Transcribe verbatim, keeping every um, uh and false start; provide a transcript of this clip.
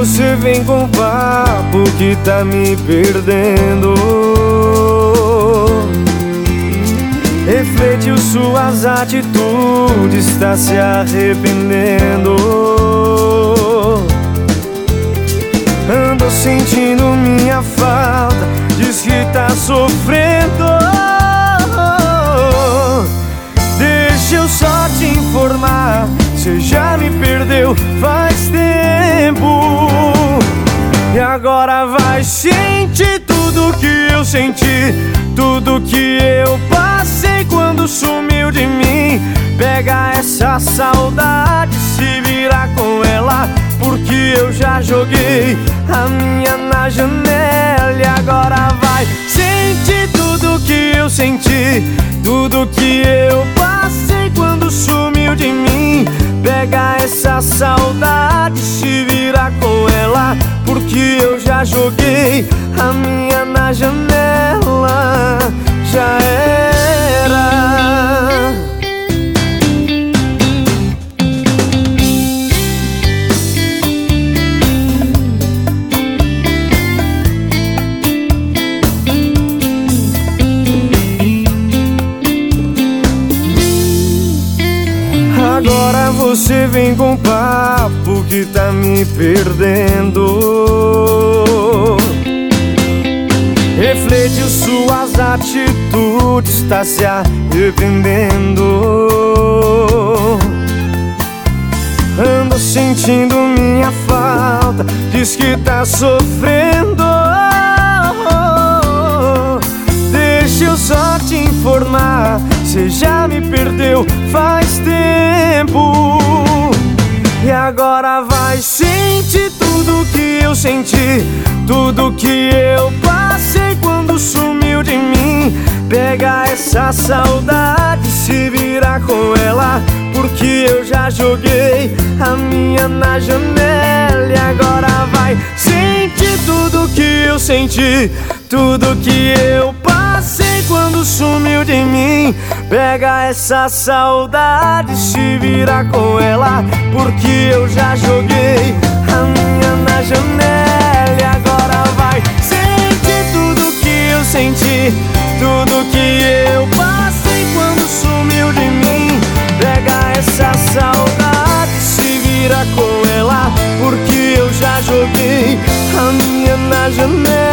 você vem com papo que tá me perdendo. Refletiu suas atitudes, está se arrependendo. Ando sentindo minha falta, diz que tá sofrendo. Deixa eu só te informar, cê já me perdeu faz tempo. E agora vai sentir tudo que eu senti, tudo que eu passei quando sumiu de mim. Pega essa saudade, se vira com ela, porque eu já joguei a minha na janela. E agora vai sentir tudo que eu senti, tudo que eu passei quando sumiu de mim. Pega essa saudade, se vira com ela, porque eu já joguei a minha na janela. Já era. Agora você vem com papo que tá me perdendo. Refletiu suas atitudes, tá se arrependendo. Ando sentindo minha falta, diz que tá sofrendo. Deixa eu só te informar, cê já me perdeu faz tempo. E agora vai sentir tudo que eu senti, tudo que eu passei quando sumiu de mim. Pega essa saudade, se vira com ela, porque eu já joguei a minha na janela. E agora vai sentir tudo que eu senti, tudo que eu passei quando sumiu de mim. Pega essa saudade, se vira com ela, porque eu já joguei a minha na janela. E agora vai sentir tudo que eu senti, tudo que eu passei quando sumiu de mim. Pega essa saudade, se vira com ela, porque eu já joguei a minha na janela.